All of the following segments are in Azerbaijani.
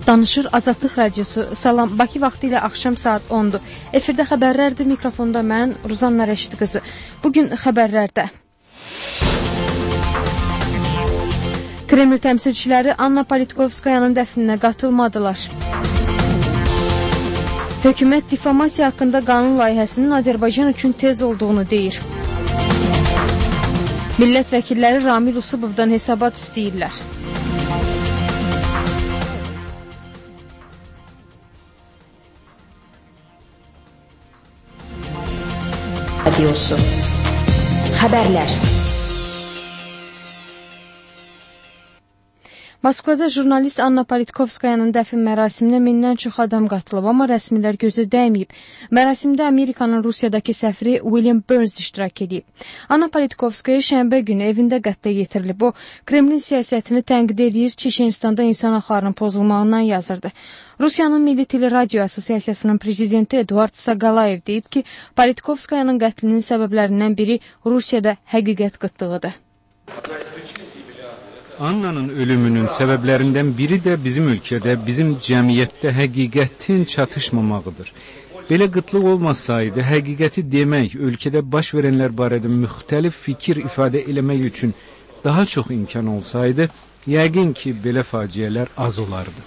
Danışır Azadlıq Radiosu. Salam, Bakı vaxtı ilə axşam saat 10-dur. Efirdə xəbərlərdir, mikrofonda mən, Ruzanna Rəşid qızı. Bugün xəbərlərdə. Kreml təmsilçiləri Anna Politkovskayanın dəfninə qatılmadılar. Hökumət difamasiya haqqında qanun layihəsinin Azərbaycan üçün tez olduğunu deyir. Millət vəkilləri Ramil Usubovdan hesabat istəyirlər. Radiosu. Xəbərlər. Moskvada jurnalist Anna Politkovskayanın dəfn mərasiminə mindən çox adam qatılıb, amma rəsmilər gözə dəyməyib. Mərasimdə Amerikanın Rusiyadakı səfiri William Burns iştirak edib. Anna Politkovskaya şənbə günü evində qətlə yetirilib. O, Kremlin siyasətini tənqid edir, Çeçenistanda insan haqlarının pozulmağından yazırdı. Rusiyanın Milli Teleradio Asosiasiyasının prezidenti Eduard Saqalayev deyib ki, Politkovskayanın qətlinin səbəblərindən biri Rusiyada həqiqət qıtlığıdır. Anna'nın ölümünün səbəblərindən biri də bizim ölkədə, bizim cəmiyyətdə həqiqətin çatışmamağıdır. Belə qıtlıq olmasaydı, həqiqəti demək, ölkədə baş verənlər barədə müxtəlif fikir ifadə eləmək üçün daha çox imkan olsaydı, yəqin ki, belə faciələr az olardı.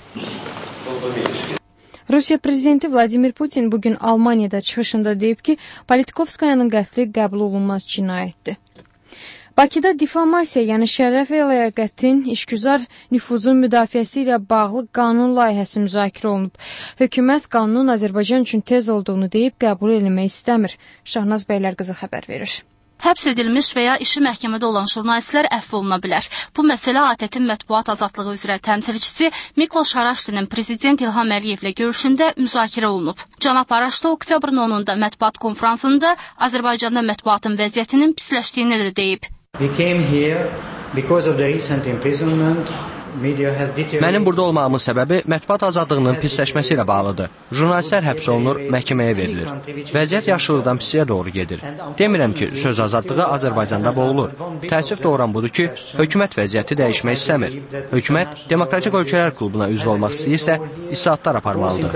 Rusiya prezidenti Vladimir Putin bugün Almaniyada çıxışında deyib ki, Politkovskayanın qətli qəbul olunmaz cinayətdir. Bakıda difamasiya, yəni şərəf və ləyaqətin işgüzar nüfuzun müdafiəsi ilə bağlı qanun layihəsi müzakirə olunub. Hökumət qanunun Azərbaycan üçün tez olduğunu deyib qəbul etmək istəmir. Şahnaz Bəylərqızı xəbər verir. Həbs edilmiş və ya işi məhkəmədə olan jurnalistlər əfv oluna bilər. Bu məsələ ATƏT-in mətbuat azadlığı üzrə təmsilçisi Mikloş Araşdinin prezident İlham Əliyevlə görüşündə müzakirə olunub. Cənab Araşdı oktyabrın 10-da mətbuat konfransında Azərbaycanda mətbuatın vəziyyətinin pisləşdiyini də deyib. Mənim burada olmağımın səbəbi mətbuat azadlığının pisləşməsi ilə bağlıdır. Jurnalistlər həbs olunur, məhkəməyə verilir. Vəziyyət yaxşılıqdan pisiyə doğru gedir. Demirəm ki, söz azadlığı Azərbaycanda boğulur. Təəssüf doğuran budur ki, hökumət vəziyyəti dəyişmək istəmir. Hökumət Demokratik Ölkələr Klubuna üzv olmaq istəyirsə, islahatlar aparmalıdır.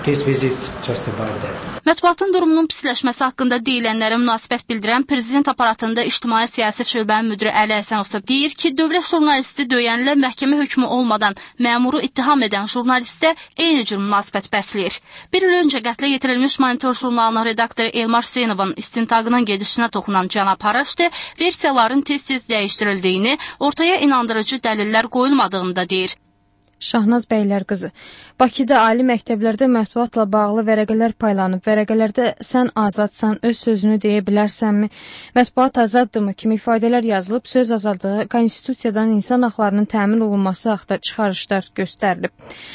Mətbuatın durumunun pisləşməsi haqqında deyilənlərə münasibət bildirən prezident aparatında ictimai siyasi şöbənin müdiri Əli Həsənov deyir ki, dövlət jurnalisti döyənlə məhkəmə hökmü olmadan məmuru ittiham edən jurnalistə eyni cür münasibət bəsləyir. Bir il öncə qətlə yetirilmiş Monitor jurnalının redaktoru Elmar Hüseynovun istintaqının gedişinə toxunan Cənab Araşdı versiyaların tez-tez dəyişdirildiyini, ortaya inandırıcı dəlillər qoyulmadığını da deyir. Şahnaz Bəylərqızı. Bakıda ali məktəblərdə mətbuatla bağlı vərəqələr paylanıb. Vərəqələrdə sən azadsan, öz sözünü deyə bilərsənmi? Mətbuat azaddırmı kimi ifadələr yazılıb, söz azadlığı, konstitusiyadan insan haqlarının təmin olunması haqda çıxarışlar göstərilib.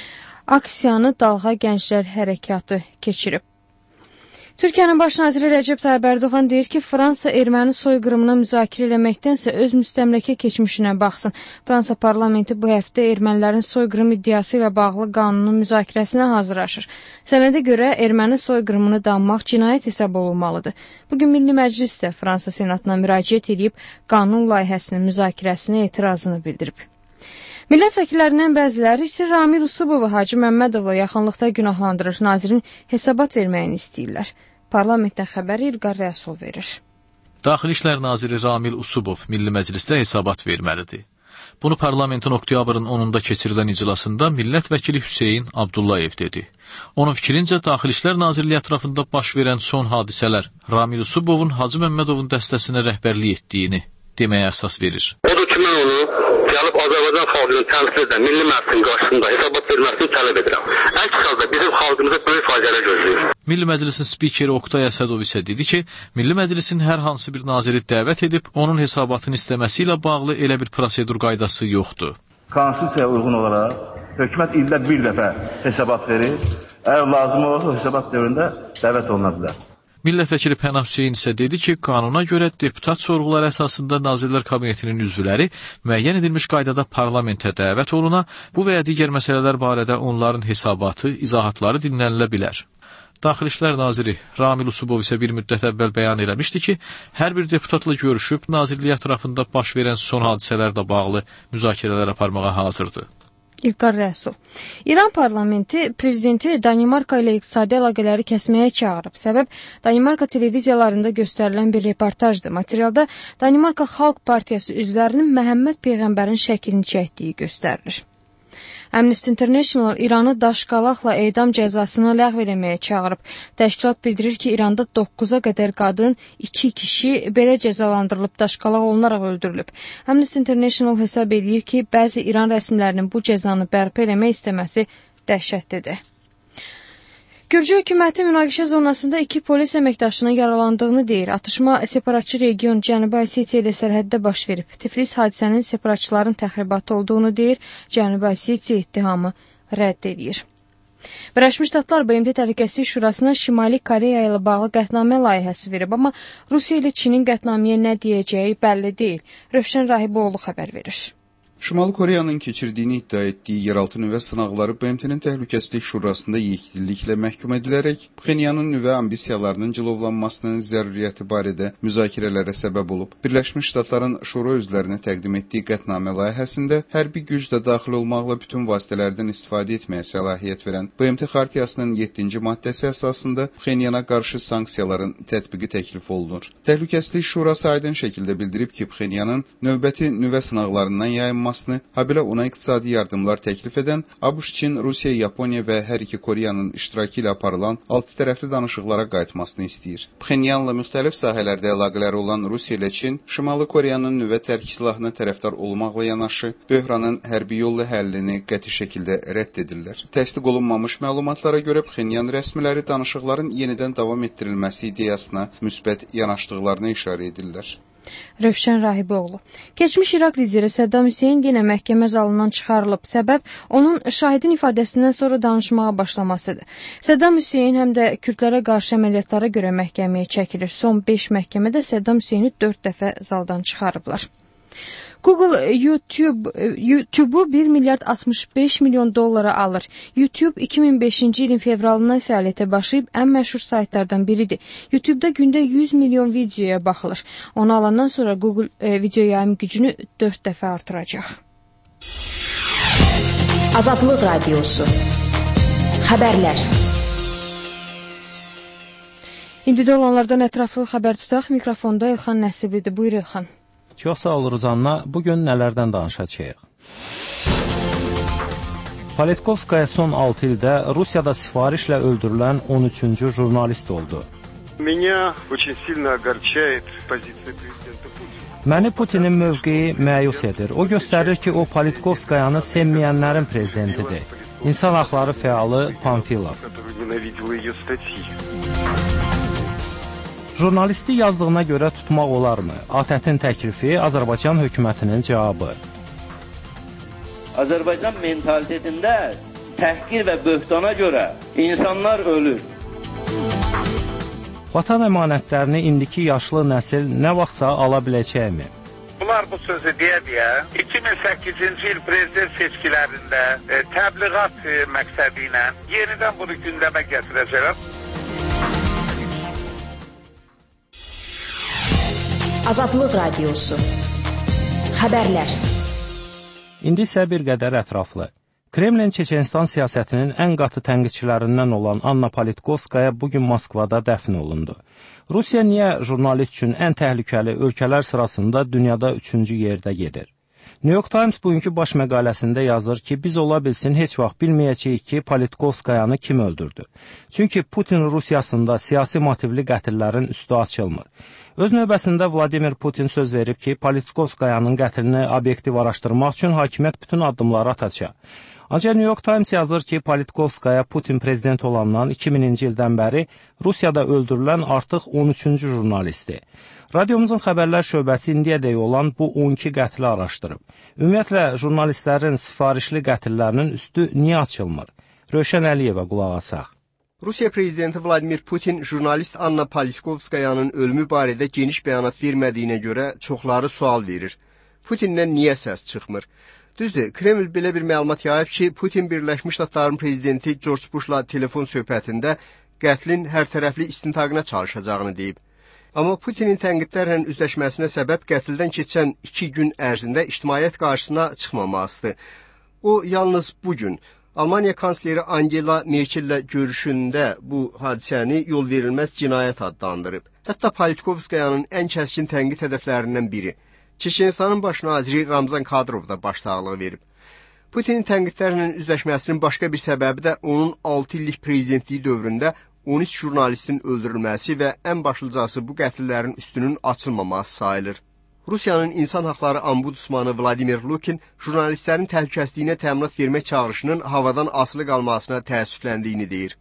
Aksiyanı Dalğa Gənclər Hərəkatı keçirib. Türkiyənin baş naziri Rəcəb Tayyib Ərdoğan deyir ki, Fransa erməni soyqırımını müzakirə eləməkdənsə öz müstəmləkə keçmişinə baxsın. Fransa parlamenti bu həftə ermənilərin soyqırım iddiası ilə bağlı qanunun müzakirəsinə hazırlaşır. Sənədə görə erməni soyqırımını danmaq cinayət hesab olunmalıdır. Bugün Milli Məclis də Fransa Senatına müraciət edib qanun layihəsinin müzakirəsinə etirazını bildirib. Millət vəkillərindən bəziləri isə Ramil Usubovu Hacı Məmmədovla yaxınlıqda günahlandırır, nazirin hesabat verməyini istəyirlər. Parlamentdən xəbəri İlqar Rəsul verir. Daxili İşlər naziri Ramil Usubov Milli Məclisdə hesabat verməlidir. Bunu parlamentin oktyabrın 10-da keçirilən iclasında millət vəkili Hüseyin Abdullayev dedi. Onun fikrincə, Daxili İşlər Nazirliyi ətrafında baş verən son hadisələr Ramil Usubovun Hacı Məmmədovun dəstəsinə rəhbərlik etdiyini deməyə əsas verir. Odur ki, mən onu gəlib Azərbaycan xalqını təmsil edən Milli Məclisin qarşısında hesabat verməsini tələb edirəm. Əks halda bizim xalqımıza böyük faciələr gözləyir. Milli Məclisin spikeri Oktay Əsədov isə dedi ki, Milli Məclisin hər hansı bir naziri dəvət edib, onun hesabatını istəməsi ilə bağlı elə bir prosedur qaydası yoxdur. Konstitusiyaya uyğun olaraq hökumət ildə bir dəfə hesabat verir. Əgər lazım olursa hesabat dövründə dəvət oluna bilər. Millət vəkili Pənah Hüseyin isə dedi ki, qanuna görə deputat sorğuları əsasında Nazirlər Kabinetinin üzvləri müəyyən edilmiş qaydada parlamentə dəvət oluna, bu və ya digər məsələlər barədə onların hesabatı, izahatları dinlənilə bilər. Daxili İşlər naziri Ramil Usubov isə bir müddət əvvəl bəyan eləmişdi ki, hər bir deputatla görüşüb, nazirliyi ətrafında baş verən son hadisələrlə bağlı müzakirələr aparmağa hazırdır. İlqar Rəsul. İran parlamenti prezidenti Danimarka ilə iqtisadi əlaqələri kəsməyə çağırıb. Səbəb Danimarka televiziyalarında göstərilən bir reportajdır. Materialda Danimarka Xalq Partiyası üzvlərinin Məhəmməd Peyğəmbərin şəklini çəkdiyi göstərilir. Amnesty International İranı daşqalaqla edam cəzasını ləğv eləməyə çağırıb. Təşkilat bildirir ki, İranda 9-a qədər qadın, 2 kişi belə cəzalandırılıb, daşqalaq olunaraq öldürülüb. Amnesty International hesab edir ki, bəzi İran rəsmilərinin bu cəzanı bərpa eləmək istəməsi dəhşətlidir. Gürcü hökuməti münaqişə zonasında 2 polis əməkdaşının yaralandığını deyir. Atışma separatçı region Cənubi Osetiya ilə sərhəddə baş verib. Tiflis hadisənin separatçıların təxribatı olduğunu deyir. Cənubi Osetiya ittihamı rədd edir. Birləşmiş Ştatlar BMT Təhlükəsizlik Şurasına Şimali Koreya ilə bağlı qətnamə layihəsi verib, amma Rusiya ilə Çinin qətnaməyə nə deyəcəyi bəlli deyil. Rövşən Rahiboğlu xəbər verir. Şimali Koreyanın keçirdiyini iddia etdiyi yeraltı nüvə sınaqları BMT-nin Təhlükəsizlik Şurasında yekdilliklə məhkum edilərək Pxenyanın nüvə ambisiyalarının cilovlanmasının zəruriyyəti barədə müzakirələrə səbəb olub. Birləşmiş Ştatların Şura özlərinə təqdim etdiyi qətnamə layihəsində hərbi güc də daxil olmaqla bütün vasitələrdən istifadə etməyə səlahiyyət verən BMT Xartiyasının 7-ci maddəsi əsasında Pxenyana qarşı sanksiyaların tətbiqi təklif olunur. Təhlükəsizlik Şurası aydın şəkildə bildirib ki, Pxenyanın növbəti nüvə sınaqlarından yayınmasını, habelə ona iqtisadi yardımlar təklif edən ABŞ, Çin, Rusiya, Yaponiya və hər iki Koreyanın iştirakı ilə aparılan 6 tərəfli danışıqlara qayıtmasını istəyir. Pxenyanla müxtəlif sahələrdə əlaqələri olan Rusiya ilə Çin, Şimali Koreyanın nüvə tərk silahına tərəfdar olmaqla yanaşı, böhranın hərbi yolla həllini qəti şəkildə rədd edirlər. Təsdiq olunmamış məlumatlara görə Pxenyan rəsmiləri danışıqların yenidən davam etdirilməsi ideyasına müsbət yanaşdıqlarını işarə edirlər. Rövşən Rahiboğlu. Keçmiş İraq lideri Səddam Hüseyn yenə məhkəmə zalından çıxarılıb. Səbəb onun şahidin ifadəsindən sonra danışmağa başlamasıdır. Səddam Hüseyn həm də kürdlərə qarşı əməliyyatlara görə məhkəməyə çəkilir. Son 5 məhkəmədə Səddam Hüseyni 4 dəfə zaldan çıxarıblar. Google YouTube'u 1 milyard 65 milyon dollara alır. YouTube 2005-ci ilin fevralından fəaliyyətə başlayıb ən məşhur saytlardan biridir. YouTube'da gündə 100 milyon videoya baxılır. Onu alandan sonra Google video yayım gücünü 4 dəfə artıracaq. Azadlıq Radiosu. Xəbərlər. İndi də olanlardan ətraflı xəbər tutaq. Mikrofonda İlxan Nəsiblidir. Buyur İlxan. Çox sağ oluruz Anna. Bugün nələrdən danışacağıq? Politkovskaya son 6 ildə Rusiyada sifarişlə öldürülən 13-cü jurnalist oldu. Məni Putinin mövqeyi məyus edir. O göstərir ki, o Politkovskayanı sevməyənlərin prezidentidir. İnsan haqları fəalı Pamfilov. Jurnalisti yazdığına görə tutmaq olarmı? ATƏT-in təklifi, Azərbaycan hökumətinin cavabı. Azərbaycan mentalitetində təhqir və böhtana görə insanlar ölür. Vatan əmanətlərini indiki yaşlı nəsil nə vaxtsa ala biləcəkmi? Bunlar bu sözü deyə 2008-ci il prezident seçkilərində təbliğat məqsədi ilə yenidən bunu gündəmə gətirəcəklər. Azadlıq Radiosu. Xəbərlər. İndi isə bir qədər ətraflı. Kremlin Çeçenistan siyasətinin ən qatı tənqidçilərindən olan Anna Politkovskaya bugün Moskvada dəfn olundu. Rusiya niyə jurnalist üçün ən təhlükəli ölkələr sırasında dünyada 3-cü yerdə gedir? New York Times bugünkü baş məqaləsində yazır ki, biz ola bilsin heç vaxt bilməyəcəyik ki, Politkovskayanı kim öldürdü. Çünki Putin Rusiyasında siyasi motivli qətillərin üstü açılmır. Öz növbəsində Vladimir Putin söz verib ki, Politkovskayanın qətlini obyektiv araşdırmaq üçün hakimiyyət bütün addımları atacaq. Ancaq New York Times yazır ki, Politkovskaya Putin prezident olandan 2000-ci ildən bəri Rusiyada öldürülən artıq 13-cü jurnalistdir. Radiomuzun xəbərlər şöbəsi indiyədək olan bu 12 qətli araşdırıb. Ümumiyyətlə, jurnalistlərin sifarişli qətillərinin üstü niyə açılmır? Rövşən Əliyevə qulaq asaq. Rusiya prezidenti Vladimir Putin jurnalist Anna Politkovskayanın ölümü barədə geniş bəyanat vermədiyinə görə çoxları sual verir. Putindən niyə səs çıxmır? Düzdür, Kreml belə bir məlumat yayıb ki, Putin Birləşmiş Ştatların prezidenti George Bushla telefon söhbətində qətlin hər tərəfli istintaqına çalışacağını deyib. Amma Putinin tənqidlərlə üzləşməsinə səbəb qətldən keçən 2 gün ərzində ictimaiyyət qarşısına çıxmamasıdır. O yalnız bugün Almaniya kansleri Angela Merkellə görüşündə bu hadisəni yol verilməz cinayət adlandırıb. Hətta Politkovskayanın ən kəskin tənqid hədəflərindən biri. Çeçenistanın baş naziri Ramzan Kadyrov da başsağlığı verib. Putinin tənqidlərlə üzləşməsinin başqa bir səbəbi də onun 6 illik prezidentliyi dövründə 13 jurnalistin öldürülməsi və ən başlıcası bu qətllərin üstünün açılmaması sayılır. Rusiyanın insan haqları ombudsmanı Vladimir Lukin jurnalistlərin təhlükəsizliyinə təminat vermək çağırışının havadan asılı qalmasına təəssüfləndiyini deyir.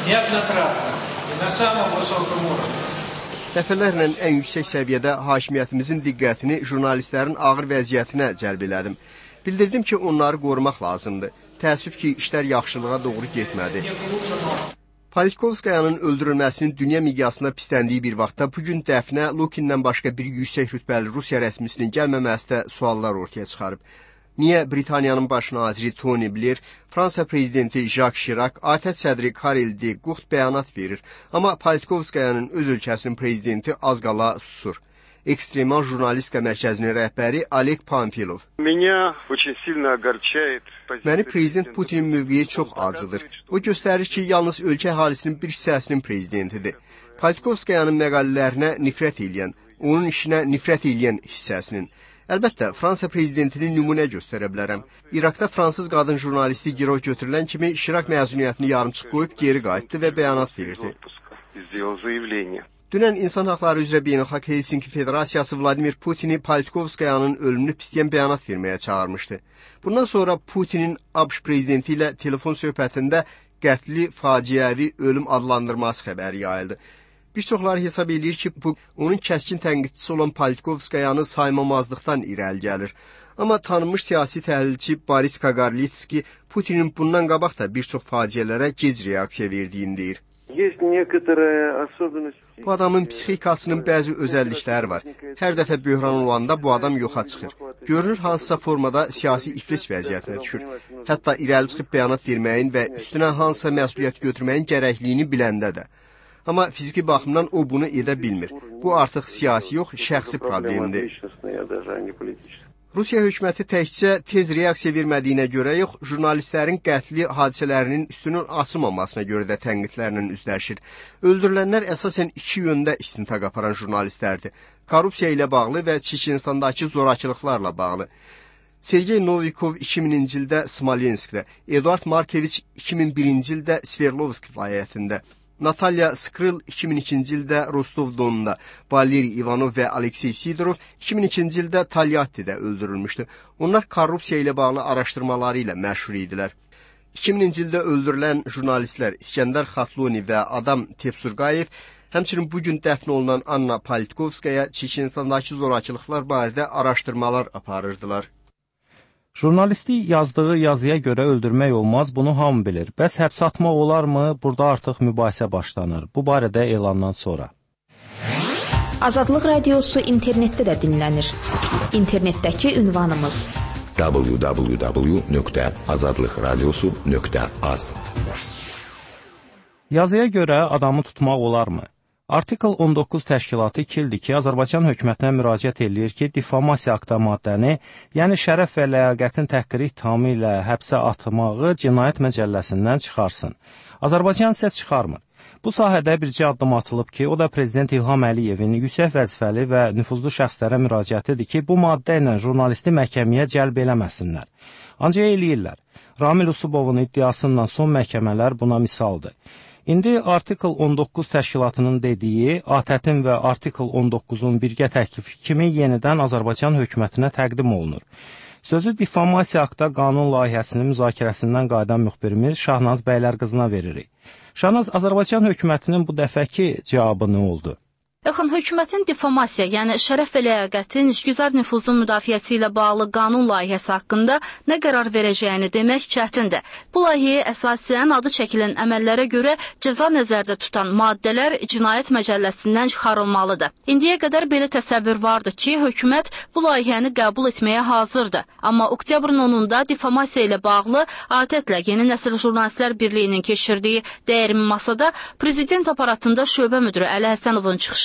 Dəfələrlə ən yüksək səviyyədə hakimiyyətimizin diqqətini jurnalistlərin ağır vəziyyətinə cəlb elədim. Bildirdim ki, onları qorumaq lazımdır. Təəssüf ki, işlər yaxşılığa doğru getmədi. Politkovskayanın öldürülməsinin dünya miqyasında pisləndiyi bir vaxtda bugün dəfnə Lukinlə başqa bir yüksək rütbəli Rusiya rəsmisinin gəlməməsi də suallar ortaya çıxarıb. Niyə Britaniyanın baş naziri Tony Blair, Fransa prezidenti Jacques Chirac, ATƏT sədri Karel de Gucht bəyanat verir, amma Politkovskayanın öz ölkəsinin prezidenti az qala susur. Ekstremal Jurnalistika Mərkəzinin rəhbəri Oleg Pamfilov. Məni prezident Putinin mövqeyi çox acıdır. O göstərir ki, yalnız ölkə əhalisinin bir hissəsinin prezidentidir. Politkovskayanın məqalələrinə nifrət eləyən, onun işinə nifrət eləyən hissəsinin. Əlbəttə, Fransa prezidentini nümunə göstərə bilərəm. İraqda fransız qadın jurnalisti girov götürülən kimi Chirac məzuniyyətini yarımçıq qoyub geri qayıtdı və bəyanat verirdi. Dünən İnsan Haqları üzrə Beynəlxalq Helsinki Federasiyası Vladimir Putini Politkovskayanın ölümünü pisləyən bəyanat verməyə çağırmışdı. Bundan sonra Putinin ABŞ prezidenti ilə telefon söhbətində qətli, faciəvi ölüm adlandırması xəbəri yayıldı. Bir çoxları hesab edir ki, bu onun kəskin tənqidçisi olan Politkovskayanı saymamazlıqdan irəli gəlir. Amma tanınmış siyasi təhlilçi Boris Kagarlitski Putinin bundan qabaq da bir çox faciələrə gec reaksiya verdiyini deyir. Bu adamın psixikasının bəzi özəllikləri var. Hər dəfə böhran olanda bu adam yoxa çıxır. Görünür hansısa formada siyasi iflis vəziyyətinə düşür. Hətta irəli çıxıb bəyanat verməyin və üstünə hansısa məsuliyyət götürməyin gərəkliyini biləndə də. Amma fiziki baxımdan o bunu edə bilmir. Bu artıq siyasi yox, şəxsi problemdir. Rusiya hökuməti təkcə tez reaksiya vermədiyinə görə yox, jurnalistlərin qətli hadisələrinin üstünün açılmamasına görə də tənqidlərlə üzləşir. Öldürülənlər əsasən iki yöndə istintaq aparan jurnalistlərdir. Korrupsiya ilə bağlı və Çeçenistandakı zorakılıqlarla bağlı. Sergey Novikov 2000-ci ildə Smolenskdə, Eduard Markeviç 2001-ci ildə Sverdlovsk vilayətində, Natalya Skril 2002-ci ildə Rostov-Donda, Valeri Ivanov və Aleksey Sidorov 2002-ci ildə Talyattidə öldürülmüşdü. Onlar korrupsiya ilə bağlı araşdırmaları ilə məşhur idilər. 2000-ci ildə öldürülən jurnalistlər İskəndər Xatloni və Adam Tepsurqayev, həmçinin bugün dəfn olunan Anna Politkovskaya Çeçenistandakı zorakılıqlar barədə araşdırmalar aparırdılar. Jurnalisti yazdığı yazıya görə öldürmək olmaz, bunu hamı bilir. Bəs həbs atmaq olarmı? Burada artıq mübahisə başlanır. Bu barədə elandan sonra. Azadlıq Radiosu internetdə də dinlənir. İnternetdəki ünvanımız www.azadlıqradiosu.az. Yazıya görə adamı tutmaq olarmı? Artikl 19 təşkilatı 2 ildir ki, Azərbaycan hökumətinə müraciət eləyir ki, difamasiya aktı maddəni, yəni şərəf və ləyaqətin təhqiri ittihamı ilə həbsə atmağı cinayət məcəlləsindən çıxarsın. Azərbaycan isə çıxarmır. Bu sahədə bircə addım atılıb ki, o da Prezident İlham Əliyevin yüksək vəzifəli və nüfuzlu şəxslərə müraciətidir ki, bu maddə ilə jurnalisti məhkəməyə cəlb eləməsinlər. Ancaq eləyirlər. Ramil Usubovun iddiasından son məhkəmələr buna misaldır. İndi Artikl 19 təşkilatının dediyi ATƏT-in və Artikl 19-un birgə təklifi kimi yenidən Azərbaycan hökumətinə təqdim olunur. Sözü difamasiya aktda qanun layihəsinin müzakirəsindən qayıdan müxbirimiz Şahnaz Bəylərqızına veririk. Şahnaz, Azərbaycan hökumətinin bu dəfəki cavabı nə oldu? Yaxın, hökumətin difamasiya, yəni şərəf və ləyaqətin işgüzar nüfuzun müdafiəsi ilə bağlı qanun layihəsi haqqında nə qərar verəcəyini demək çətindir. Bu layihəyə əsasən adı çəkilən əməllərə görə cəza nəzərdə tutan maddələr cinayət məcəlləsindən çıxarılmalıdır. İndiyə qədər belə təsəvvür vardı ki, hökumət bu layihəni qəbul etməyə hazırdır. Amma oktyabrın 10-da difamasiya ilə bağlı ATƏT-lə Yeni Nəsil Jurnalistlər Birliyinin keçirdiyi dəyirmi masada prezident aparatında şöbə müdürü Əli Həsənovun çıxışı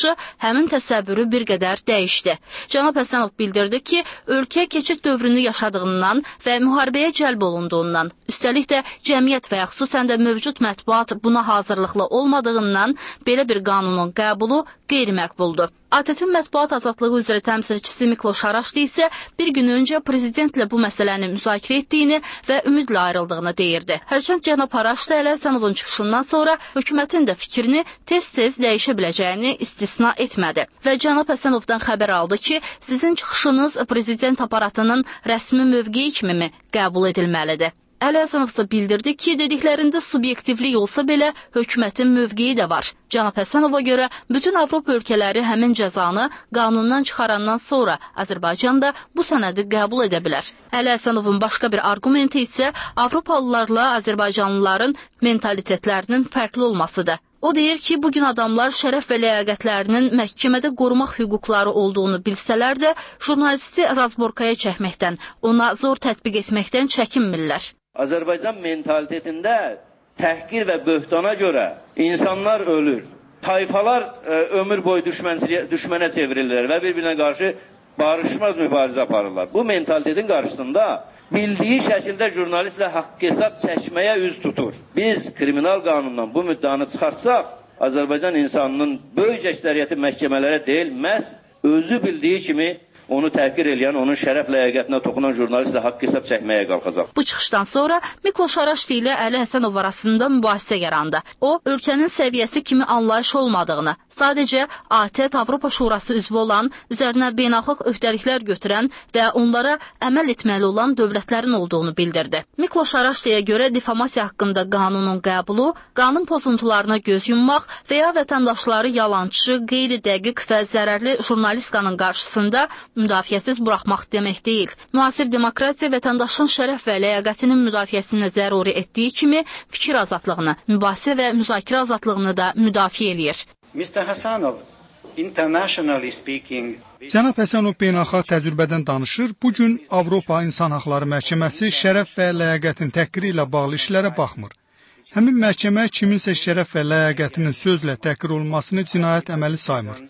qarşı həmin təsəvvürü bir qədər dəyişdi. Cənab Həsənov bildirdi ki, ölkə keçid dövrünü yaşadığından və müharibəyə cəlb olunduğundan, üstəlik də cəmiyyət və ya xüsusən də mövcud mətbuat buna hazırlıqlı olmadığından belə bir qanunun qəbulu qeyri-məqbuldur. ATƏT-in mətbuat azadlığı üzrə təmsilçisi Mikloş Araşli isə bir gün öncə prezidentlə bu məsələni müzakirə etdiyini və ümidlə ayrıldığını deyirdi. Hərçənd cənab Araşli Əli Həsənovun çıxışından sonra hökumətin də fikrini tez-tez dəyişə biləcəyini istisna etmədi və cənab Həsənovdan xəbər aldı ki, sizin çıxışınız prezident aparatının rəsmi mövqeyi kimi qəbul edilməlidir. Əli Həsənov isə bildirdi ki, dediklərində subyektivlik olsa belə hökumətin mövqeyi də var. Cənab Həsənova görə bütün Avropa ölkələri həmin cəzanı qanundan çıxarandan sonra Azərbaycan da bu sənədi qəbul edə bilər. Əli Həsənovun başqa bir arqumenti isə Avropalılarla Azərbaycanlıların mentalitetlərinin fərqli olmasıdır. O deyir ki, bugün adamlar şərəf və ləyaqətlərinin məhkəmədə qorumaq hüquqları olduğunu bilsələr də, jurnalisti razborkaya çəkməkdən, ona zor tətbiq etməkdən çəkinmirlər. Azərbaycan mentalitetində təhqir və böhtana görə insanlar ölür. Tayfalar ömür boyu düşmənə çevrilirlər və bir-birinə qarşı barışmaz mübarizə aparırlar. Bu mentalitetin qarşısında bildiyi şəkildə jurnalistlə haqq hesab çəkməyə üz tutur. Biz kriminal qanundan bu müddanı çıxartsaq, Azərbaycan insanının böyük əksəriyyəti məhkəmələrə deyil, məhz özü bildiyi kimi onu təhqir eləyən, onun şərəf ləyaqətinə toxunan jurnalistlə haqq hesab çəkməyə qalxacaq. Bu çıxışdan sonra Mikloş Araşli ilə Əli Həsənov arasında mübahisə yarandı. O, ölkənin səviyyəsi kimi anlayış olmadığını, sadəcə ATƏT Avropa Şurası üzvü olan, üzərinə beynəlxalq öhdəliklər götürən və onlara əməl etməli olan dövlətlərin olduğunu bildirdi. Mikloş Araşliyə görə difamasiya haqqında qanunun qəbulu, qanun pozuntularına göz yummaq və ya vətəndaşları yalançı, qeyri-dəqiq və zərərli jurnalistikanın qarşısında müdafiəsiz buraxmaq demək deyil. Müasir demokratiya vətəndaşın şərəf və ləyaqətinin müdafiəsini zəruri etdiyi kimi fikir azadlığını, mübahisə və müzakirə azadlığını da müdafiə eləyir. Mr. Həsənov, internationally speaking, Cənab Həsənov beynəlxalq təcrübədən danışır. Bugün Avropa İnsan Haqları Məhkəməsi şərəf və ləyaqətin təhqiri ilə bağlı işlərə baxmır. Həmin məhkəmə kiminsə şərəf və ləyaqətinin sözlə təhqir olunmasını cinayət əməli saymır.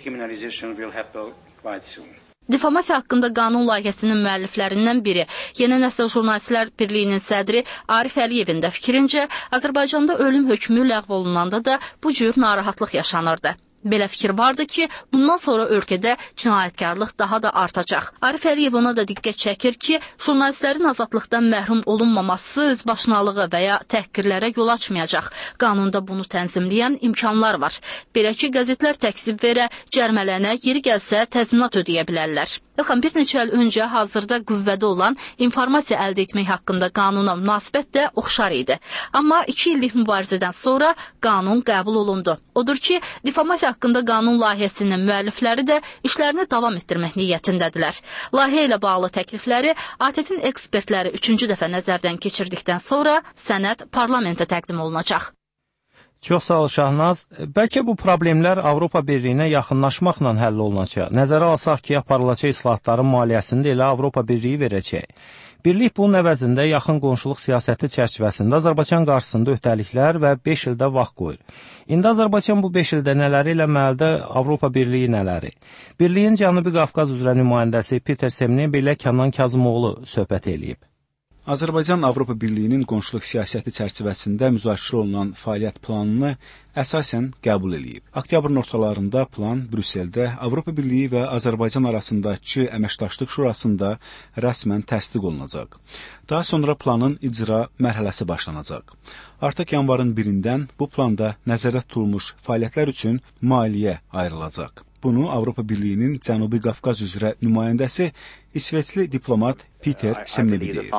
Difamasiya haqqında qanun layihəsinin müəlliflərindən biri, Yeni Nəsil Jurnalistlər Birliyinin sədri Arif Əliyevin də fikrincə, Azərbaycanda ölüm hökmü ləğv olunanda da bu cür narahatlıq yaşanırdı. Belə fikir vardı ki, bundan sonra ölkədə cinayətkarlıq daha da artacaq. Arif Əliyev ona da diqqət çəkir ki, jurnalistlərin azadlıqdan məhrum olunmaması özbaşınalığı və ya təhqirlərə yol açmayacaq. Qanunda bunu tənzimləyən imkanlar var. Belə ki, qəzetlər təksib verə, cərmələnə, yeri gəlsə təzminat ödəyə bilərlər. Yaxın bir neçə il öncə hazırda qüvvədə olan informasiya əldə etmək haqqında qanuna münasibət də oxşar idi. Amma 2 illik mübarizədən sonra qanun qəbul olundu. Odur ki, difamasiya haqqında qanun layihəsinin müəllifləri də işlərini davam etdirmək niyyətindədirlər. Layihə ilə bağlı təklifləri ATƏT-in ekspertləri 3-cü dəfə nəzərdən keçirdikdən sonra sənəd parlamentə təqdim olunacaq. Çox sağ ol Şahnaz. Bəlkə bu problemlər Avropa Birliyinə yaxınlaşmaqla həll olunacaq. Nəzərə alsaq ki, aparılacaq islahatların maliyyəsini də elə Avropa Birliyi verəcək. Birlik bunun əvəzində yaxın qonşuluq siyasəti çərçivəsində Azərbaycan qarşısında öhdəliklər və 5 ildə vaxt qoyur. İndi Azərbaycan bu 5 ildə nələri eləməlidə, Avropa Birliyi nələri? Birliyin Cənubi Qafqaz üzrə nümayəndəsi Peter Semnebi ilə Kənan Kazımoğlu söhbət eləyib. Azərbaycan Avropa Birliyinin qonşuluq siyasəti çərçivəsində müzakirə olunan fəaliyyət planını əsasən qəbul edib. Oktyabrın ortalarında plan Brüsseldə Avropa Birliyi və Azərbaycan arasındakı əməkdaşlıq şurasında rəsmən təsdiq olunacaq. Daha sonra planın icra mərhələsi başlanacaq. Artıq yanvarın 1-dən bu planda nəzərdə tutulmuş fəaliyyətlər üçün maliyyə ayrılacaq. Bunu Avropa Birliyinin Cənubi Qafqaz üzrə nümayəndəsi İsveçli diplomat Peter Semnebi deyir.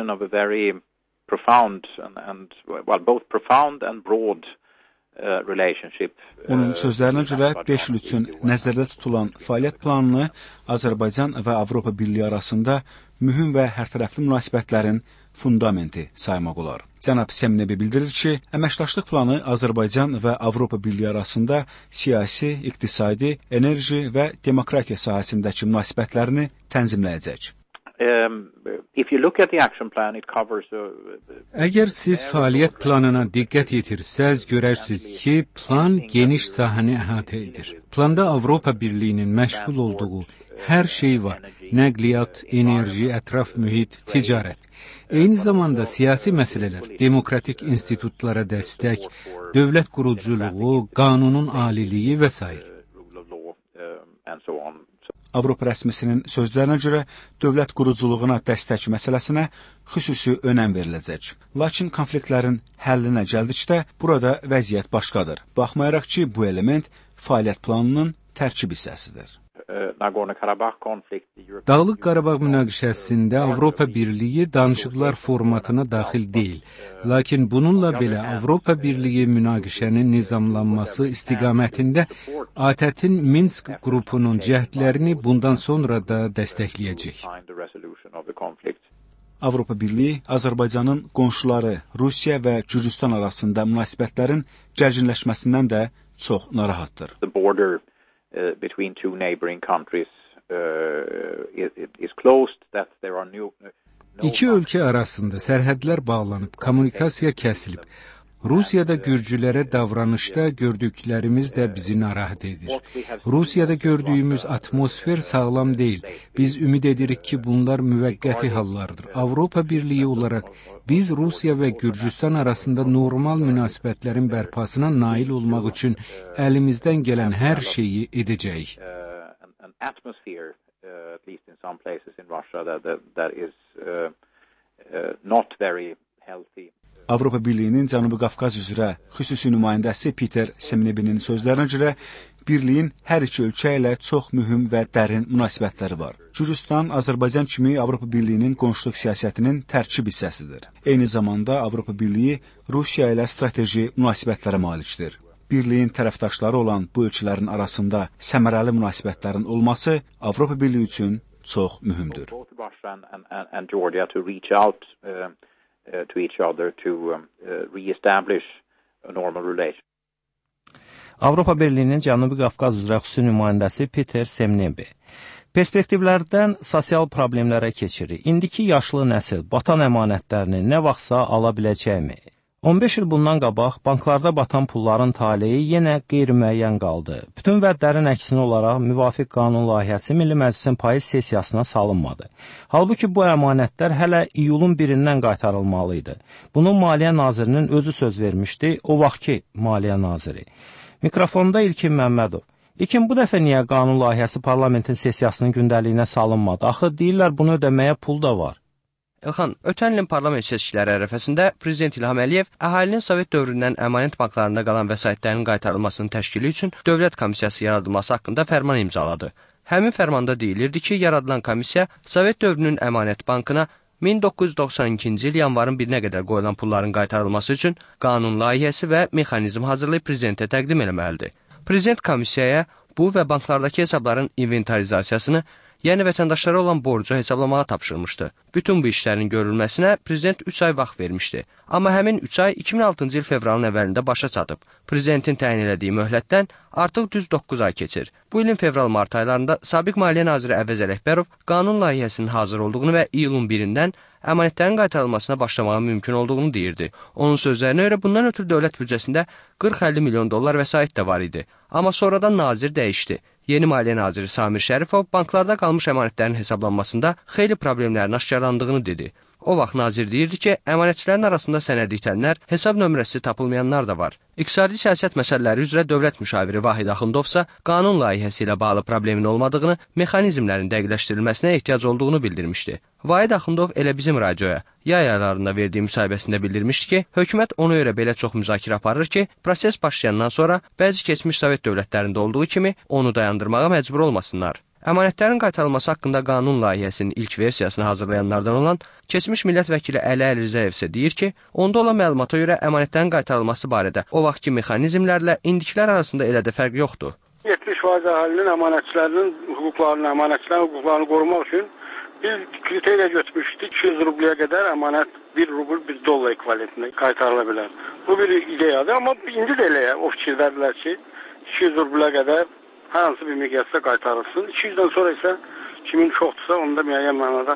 Onun sözlərinə görə 5 il üçün nəzərdə tutulan fəaliyyət planını Azərbaycan və Avropa Birliyi arasında mühüm və hərtərəfli münasibətlərin fundamenti saymaq olar. Cənab Semnebi bildirir ki, əməkdaşlıq planı Azərbaycan və Avropa Birliyi arasında siyasi, iqtisadi, enerji və demokratiya sahəsindəki münasibətlərini tənzimləyəcək. Əgər siz fəaliyyət planına diqqət yetirsəz, görərsiniz ki, plan geniş sahəni əhatə edir. Planda Avropa Birliyinin məşğul olduğu hər şey var. Nəqliyyat, enerji, ətraf mühit, ticarət. Eyni zamanda siyasi məsələlər, demokratik institutlara dəstək, dövlət quruculuğu, qanunun aliliyi və s. Avropa rəsmisinin sözlərinə görə dövlət quruculuğuna dəstək məsələsinə xüsusi önəm veriləcək. Lakin konfliktlərin həllinə gəldikdə burada vəziyyət başqadır. Baxmayaraq ki, bu element fəaliyyət planının tərkib hissəsidir. Dağlıq Qarabağ münaqişəsində Avropa Birliyi danışıqlar formatına daxil deyil. Lakin bununla belə Avropa Birliyi münaqişənin nizamlanması istiqamətində ATƏT-in Minsk qrupunun cəhdlərini bundan sonra da dəstəkləyəcək. Avropa Birliyi Azərbaycanın qonşuları Rusiya və Gürcüstan arasında münasibətlərin gərginləşməsindən də çox narahatdır. Between two neighboring countries is closed, that there are no... İki ölkə arasında sərhədlər bağlanıb, kommunikasiya kəsilib. Rusiyada gürcülərə davranışda gördüklərimiz də bizi narahat edir. Rusiyada gördüyümüz atmosfer sağlam deyil. Biz ümid edirik ki, bunlar müvəqqəti hallardır. Avropa Birliyi olaraq biz Rusiya və Gürcüstan arasında normal münasibətlərin bərpasına nail olmaq üçün əlimizdən gələn hər şeyi edəcəyik. Avropa Birliyinin Cənubi Qafqaz üzrə xüsusi nümayəndəsi Peter Semnebinin sözlərinə görə Birliyin hər iki ölkə ilə çox mühüm və dərin münasibətləri var. Gürcüstan, Azərbaycan kimi Avropa Birliyinin qonşuluq siyasətinin tərkib hissəsidir. Eyni zamanda Avropa Birliyi Rusiya ilə strateji münasibətlərə malikdir. Birliyin tərəfdaşları olan bu ölkələrin arasında səmərəli münasibətlərin olması Avropa Birliyi üçün çox mühümdür. To each other to re-establish a normal relation. Avropa Birliyinin Cənubi Qafqaz üzrə xüsusi nümayəndəsi Peter Semnebi. Perspektivlərdən sosial problemlərə keçirik. İndiki yaşlı nəsil batan əmanətlərini nə vaxtsa ala biləcəkmi? 15 il bundan qabaq banklarda batan pulların taleyi yenə qeyri-müəyyən qaldı. Bütün vədlərin əksinə olaraq müvafiq qanun layihəsi Milli Məclisin payız sessiyasına salınmadı. Halbuki bu əmanətlər hələ iyulun 1-dən qaytarılmalı idi. Bunu Maliyyə Nazirinin özü söz vermişdi, o vaxtki Maliyyə Naziri. Mikrofonda İlkin Məmmədov. İlkin, bu dəfə niyə qanun layihəsi parlamentin sessiyasının gündəliyinə salınmadı? Axı deyirlər, bunu ödəməyə pul da var. Elxan, ötən ilin parlament seçkiləri ərəfəsində Prezident İlham Əliyev əhalinin Sovet dövründən əmanət banklarında qalan vəsaitlərinin qaytarılmasının təşkili üçün dövlət komissiyası yaradılması haqqında fərman imzaladı. Həmin fərmanda deyilirdi ki, yaradılan komissiya Sovet dövrünün əmanət bankına 1992-ci il yanvarın 1-nə qədər qoyulan pulların qaytarılması üçün qanun layihəsi və mexanizm hazırlayıb prezidentə təqdim eləməlidir. Prezident komissiyaya bu və banklardakı hesabların inventarizasiyasını, yəni vətəndaşlara olan borcu hesablamağa tapşırmışdı. Bütün bu işlərin görülməsinə prezident 3 ay vaxt vermişdi. Amma həmin 3 ay 2006-cı il fevralın əvvəlində başa çatıb. Prezidentin təyin elədiyi möhlətdən artıq düz 9 ay keçir. Bu ilin fevral-mart aylarında Sabiq Maliyyə Naziri Əvəz Ələkbərov qanun layihəsinin hazır olduğunu və iyulun 1-dən əmanətlərin qaytarılmasına başlamağa mümkün olduğunu deyirdi. Onun sözlərinə görə bundan ötürü dövlət büdcəsində 40-50 milyon dollar vəsait də var idi. Amma sonradan nazir dəyişdi. Yeni Maliyyə Naziri Samir Şərifov banklarda qalmış əmanətlərin hesablanmasında xeyli problemlərin aşkarlandığını dedi. O vaxt nazir deyirdi ki, əmanətçilərin arasında sənədi itənlər, hesab nömrəsi tapılmayanlar da var. İqtisadi siyasət məsələləri üzrə dövlət müşaviri Vahid Axundovsa qanun layihəsi ilə bağlı problemin olmadığını, mexanizmlərin dəqiqləşdirilməsinə ehtiyac olduğunu bildirmişdi. Vahid Axundov elə bizim radioya yay aylarında verdiyi müsahibəsində bildirmişdi ki, hökumət ona görə belə çox müzakirə aparır ki, proses başlayandan sonra bəzi keçmiş Sovet dövlətlərində olduğu kimi onu dayandırmağa məcbur olmasınlar. Əmanətlərin qaytarılması haqqında qanun layihəsinin ilk versiyasını hazırlayanlardan olan keçmiş millət vəkili Əli Əlirzayev isə deyir ki, onda olan məlumata görə əmanətlərin qaytarılması barədə o vaxtki mexanizmlərlə indikilər arasında elə də fərq yoxdur. 70% əhalinin əmanətçilərin hüquqlarını qorumaq üçün biz kriteriya götürmüşdük 200 rubləyə qədər əmanət 1 rubl 1 dollar ekvivalentində qaytarıla bilər. Bu bir ideyadır, amma indi də elə o fikirdədirlər ki, 200 rublə qədər hər hansı bir miqyasda qaytarılsın. 200-dən sonra isə kimin çoxdursa onda müəyyən mənada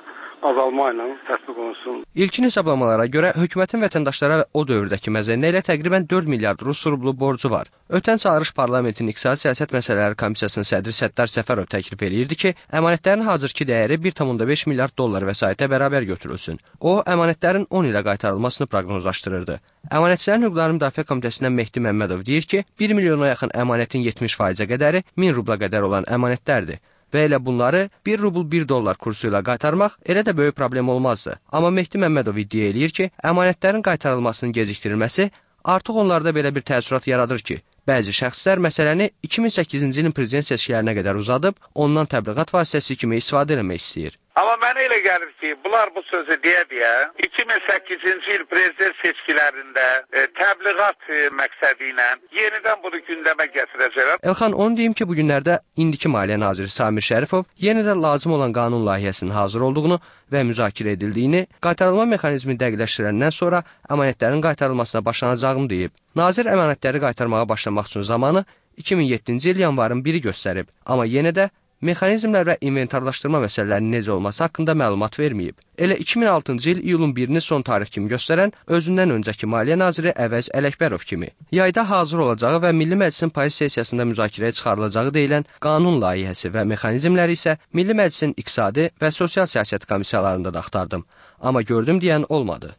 azalma ilə tətbiq olunsun. İlkin hesablamalara görə hökumətin vətəndaşlara o dövrdəki məzənnə ilə təqribən 4 milyard rus rublu borcu var. Ötən çağırış parlamentin İqtisadi Siyasət Məsələləri Komissiyasının sədri Səttar Səfərov təklif eləyirdi ki, əmanətlərin hazırki dəyəri 1,5 milyard dollar vəsaitə bərabər götürülsün. O, əmanətlərin 10 ilə qaytarılmasını proqnozlaşdırırdı. Əmanətçilərin Hüquqları Müdafiə Komitəsindən Mehdi Məmmədov deyir ki, 1 milyona yaxın əmanətin 70%-ə qədəri 1000 rubla qədər olan əmanətlərdir. Və elə bunları 1 rubl 1 dollar kursu ilə qaytarmaq elə də böyük problem olmazdı. Amma Mehdi Məmmədov iddia eləyir ki, əmanətlərin qaytarılmasının gecikdirilməsi artıq onlarda belə bir təəssürat yaradır ki, bəzi şəxslər məsələni 2008-ci ilin prezident seçkilərinə qədər uzadıb, ondan təbliğat vasitəsi kimi istifadə etmək istəyir. Amma mənə elə gəlir ki, bunlar bu sözü deyə 2008-ci il prezident seçkilərində təbliğat məqsədi ilə yenidən bunu gündəmə gətirəcəklər. Elxan, onu deyim ki, bu günlərdə indiki Maliyyə Naziri Samir Şərifov yenə də lazım olan qanun layihəsinin hazır olduğunu və müzakirə edildiyini, qaytarılma mexanizmi dəqiqləşdirəndən sonra əmanətlərin qaytarılmasına başlanacağını deyib. Nazir əmanətləri qaytarmağa başlamaq üçün zamanı 2007-ci il yanvarın 1-i göstərib, amma yenə də mexanizmlər və inventarlaşdırma məsələlərinin necə olması haqqında məlumat verməyib. Elə 2006-cı il iyulun 1-ni son tarix kimi göstərən özündən öncəki Maliyyə Naziri Əvəz Ələkbərov kimi. Yayda hazır olacağı və Milli Məclisin payız sessiyasında müzakirəyə çıxarılacağı deyilən qanun layihəsi və mexanizmləri isə Milli Məclisin İqtisadi və Sosial Siyasət komissiyalarında da axtardım. Amma gördüm deyən olmadı.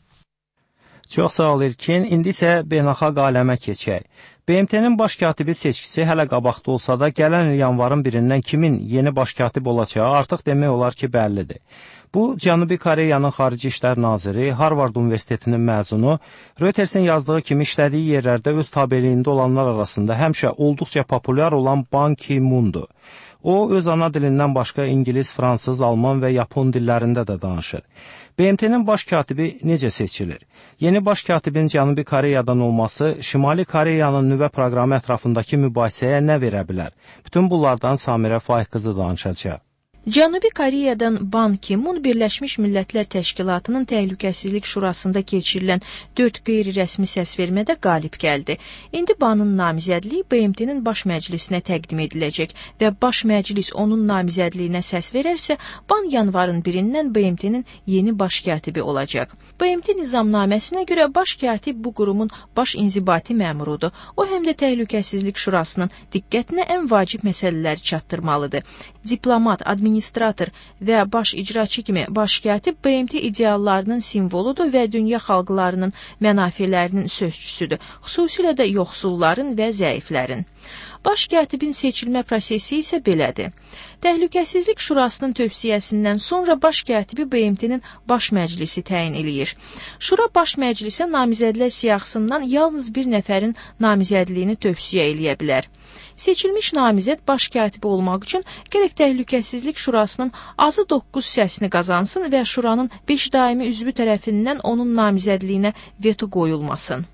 Çox sağ ol İlkin. İndi isə beynəlxalq aləmə keçək. BMT-nin baş katibi seçkisi hələ qabaqda olsa da, gələn il yanvarın 1-dən kimin yeni baş katib olacağı artıq demək olar ki, bəllidir. Bu, Cənubi Koreyanın Xarici İşlər Naziri, Harvard Universitetinin məzunu, Reutersin yazdığı kimi işlədiyi yerlərdə öz tabeliyində olanlar arasında həmişə olduqca populyar olan Ban Ki-moondur. O, öz ana dilindən başqa İngilis, Fransız, Alman və Yapon dillərində də danışır. BMT-nin baş katibi necə seçilir? Yeni baş katibin Cənubi Koreyadan olması Şimali Koreyanın nüvə proqramı ətrafındakı mübahisəyə nə verə bilər? Bütün bunlardan Samirə Faiq qızı danışacaq. Cənubi Koreyadan Ban Ki-moon Birləşmiş Millətlər Təşkilatının Təhlükəsizlik Şurasında keçirilən 4 qeyri-rəsmi səsvermədə qalib gəldi. İndi Banın namizədliyi BMT-nin baş məclisinə təqdim ediləcək və baş məclis onun namizədliyinə səs verərsə, Ban yanvarın 1-dən BMT-nin yeni baş katibi olacaq. BMT nizamnaməsinə görə baş katib bu qurumun baş inzibati məmurudur. O, həm də Təhlükəsizlik Şurasının diqqətinə ən vacib məsələləri çatdırmalıdır. Diplomat, administrator və baş icraçı kimi baş katib BMT ideallarının simvoludur və dünya xalqlarının mənafelərinin sözçüsüdür, xüsusilə də yoxsulların və zəiflərin. Baş katibin seçilmə prosesi isə belədir. Təhlükəsizlik Şurasının tövsiyəsindən sonra baş katibi BMT-nin baş məclisi təyin eləyir. Şura baş məclisə namizədlər siyahısından yalnız bir nəfərin namizədliyini tövsiyə eləyə bilər. Seçilmiş namizəd baş katibi olmaq üçün gərək Təhlükəsizlik Şurasının azı 9 səsini qazansın və Şuranın 5 daimi üzvü tərəfindən onun namizədliyinə veto qoyulmasın.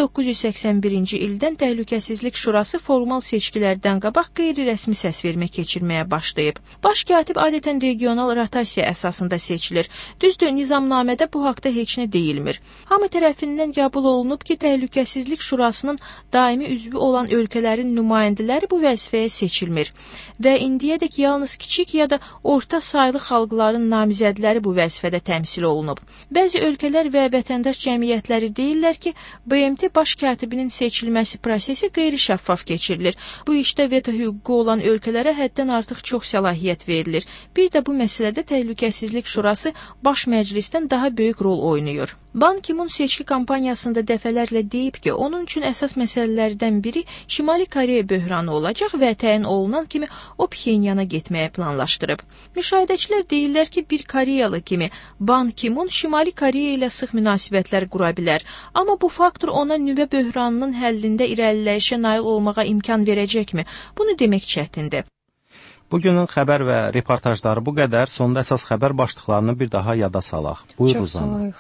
1981-ci ildən Təhlükəsizlik Şurası formal seçkilərdən qabaq qeyri-rəsmi səsvermə keçirməyə başlayıb. Baş katib adətən regional rotasiya əsasında seçilir. Düzdür, nizamnamədə bu haqda heç nə deyilmir. Hamı tərəfindən qəbul olunub ki, Təhlükəsizlik Şurasının daimi üzvü olan ölkələrin nümayəndələri bu vəzifəyə seçilmir və indiyədək yalnız kiçik ya da orta saylı xalqların namizədləri bu vəzifədə təmsil olunub. Bəzi ölkələr və vətəndaş cəmiyyətləri deyirlər ki, BMT baş katibinin seçilməsi prosesi qeyri-şəffaf keçirilir. Bu işdə veto hüququ olan ölkələrə həddən artıq çox səlahiyyət verilir. Bir də bu məsələdə Təhlükəsizlik Şurası baş məclisdən daha böyük rol oynayır. Ban Ki-moon seçki kampaniyasında dəfələrlə deyib ki, onun üçün əsas məsələlərdən biri Şimali Koreya böhranı olacaq və təyin olunan kimi o Pxenyana getməyə planlaşdırıb. Müşahidəçilər deyirlər ki, bir Koreyalı kimi Ban Ki-moon Şimali Koreya ilə sıx münasibətlər qura bilər, amma bu faktor ona nüvə böhranının həllində irəliləyişə nail olmağa imkan verəcəkmi? Bunu demək çətindir. Bugünün xəbər və reportajları bu qədər. Sonda əsas xəbər başlıqlarını bir daha yada salaq. Buyur Uzan.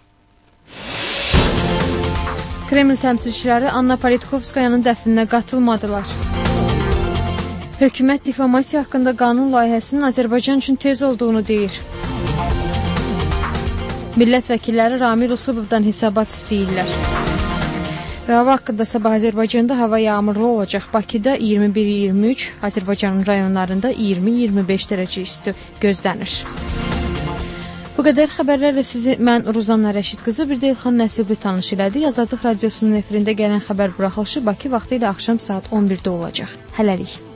Kreml təmsilçiləri Anna Politkovskayanın dəfninə qatılmadılar. Hökumət difamasiya haqqında qanun layihəsinin Azərbaycan üçün tez olduğunu deyir. Millət vəkilləri Ramil Usubovdan hesabat istəyirlər. Və hava haqqında sabah Azərbaycanda hava yağmurlu olacaq. Bakıda 21-23, Azərbaycanın rayonlarında 20-25 dərəcə isti gözlənir. Bu qədər xəbərlərlə sizi mən Ruzanna Rəşid qızı, bir də İlxan Nəsibli tanış elədi. Azadlıq Radiosunun efirində gələn xəbər buraxılışı Bakı vaxtı ilə axşam saat 11-də olacaq. Hələlik.